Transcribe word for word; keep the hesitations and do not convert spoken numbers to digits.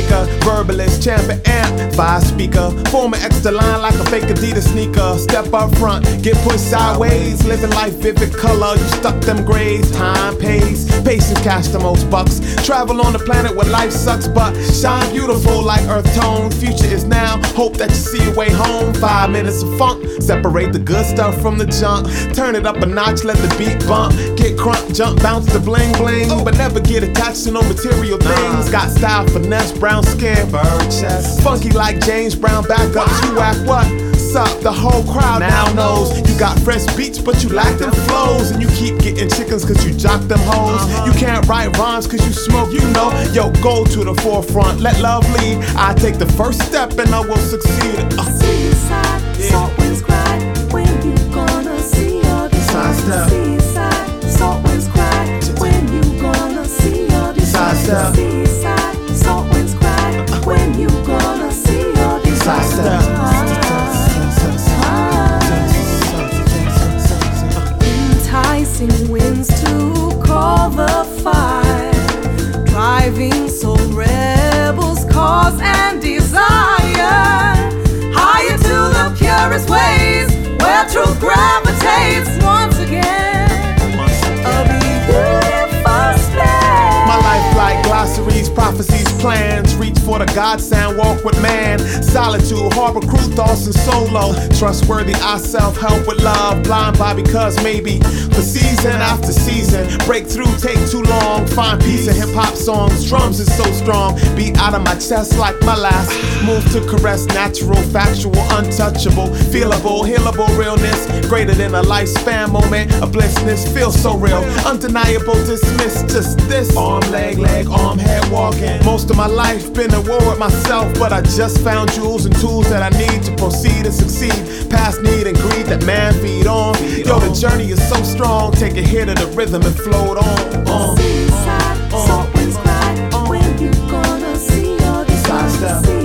maker, verbalist, champion amp, five speaker, form an extra line like a fake Adidas sneaker. Step up front, get pushed sideways, living life vivid color. You stuck them grades, time pays, patience cash the most bucks. Travel on the planet where life sucks, but shine beautiful like earth tone. Future is now, hope that you see your way home. Five minutes of funk, separate the good stuff from the junk. Turn it up a notch, let the beat bump. Get crunk, jump, bounce the bling bling, but never get attached to no material things. Got style, finesse, brown skin, bird chest, funky like James Brown. Back up, you act what? Up, the whole crowd now knows you got fresh beats, but you lack them flows, and you keep getting chickens cause you jock them hoes. You can't write rhymes cause you smoke, you know. Yo, go to the forefront, let love lead. I take the first step and I will succeed. Uh. Seaside, Yeah. salt winds cry. When you gonna see your Side step. desire? Seaside, salt winds cry. When you gonna see your desire? step. Seaside, salt winds cry. When you gonna see your Side desire? step. Enticing winds to cover fire, driving soul rebels, cause and desire, higher to the purest ways, where truth gravitates once again. A beautiful space. My life like glossaries, prophecies, plans. Reach for the God sound, walk with man. Solitude, harbor crew, thoughts and solo. Trustworthy, I self-help with love. Blind by because maybe for season after season. Breakthrough take too long. Find peace in hip-hop songs. Drums is so strong. Beat out of my chest like my last. Move to caress, natural, factual, untouchable. Feelable, healable realness. Greater than a lifespan moment. A blissness feels so real. Undeniable, dismiss just this. Arm, leg, leg, arm, head walking. Most of my life been at war with myself, but I just found jewels and tools that I need to proceed and succeed. Past need and greed that man feed on. Yo, the journey is so strong. Take a hit of the rhythm and float on. on Seaside, salt winds cry. When you gonna see your desire? Side step.